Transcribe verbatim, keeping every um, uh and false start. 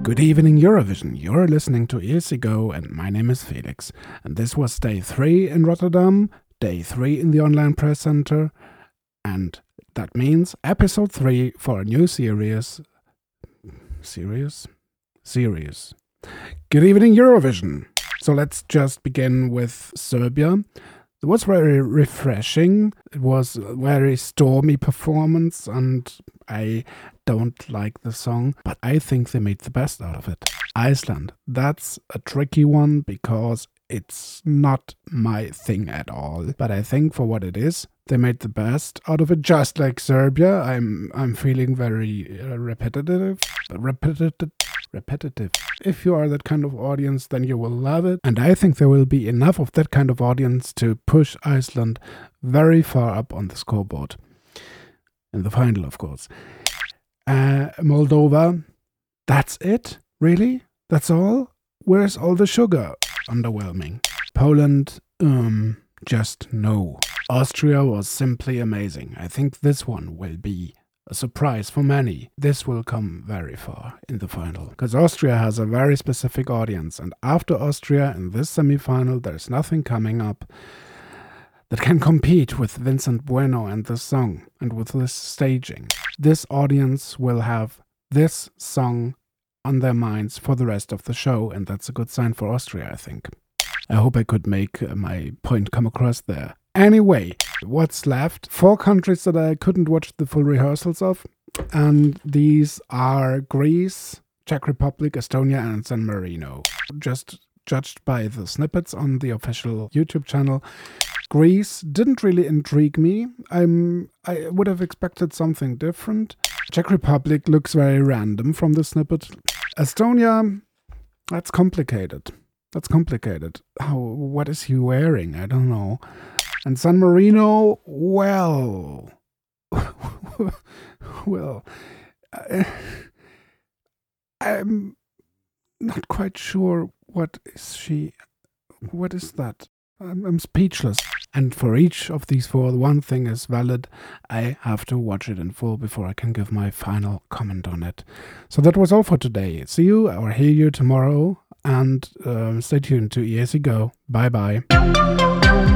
Good evening, Eurovision. You're listening to Years Ago, and my name is Felix. And this was day three in Rotterdam, day three in the Online Press Center, and that means episode three for a new series. Series? Series. Good evening, Eurovision. So let's just begin with Serbia. It was very refreshing. It was a very stormy performance, and I don't like the song, but I think they made the best out of it. Iceland, that's a tricky one because it's not my thing at all. But I think for what it is, they made the best out of it. Just like Serbia, I'm I'm feeling very uh, repetitive, repetitive, repetitive. If you are that kind of audience, then you will love it. And I think there will be enough of that kind of audience to push Iceland very far up on the scoreboard. In the final, of course. Uh, Moldova, that's it? Really? That's all? Where's all the sugar? Underwhelming. Poland, um, just no. Austria was simply amazing. I think this one will be a surprise for many. This will come very far in the final. Because Austria has a very specific audience. And after Austria in this semi-final, there's nothing coming up that can compete with Vincent Bueno and this song and with this staging. This audience will have this song on their minds for the rest of the show, and that's a good sign for Austria, I think. I hope I could make uh, my point come across there. Anyway, what's left? Four countries that I couldn't watch the full rehearsals of, and these are Greece, Czech Republic, Estonia, and San Marino. Just judged by the snippets on the official YouTube channel, Greece didn't really intrigue me. I'm, I would have expected something different. Czech Republic looks very random from the snippet. Estonia, that's complicated. That's complicated. How? What is he wearing? I don't know. And San Marino, well... well... I, I'm not quite sure what is she... What is that? I'm, I'm speechless. And for each of these four, one thing is valid. I have to watch it in full before I can give my final comment on it. So that was all for today. See you or hear you tomorrow. And um, stay tuned to Years Ago. Bye bye.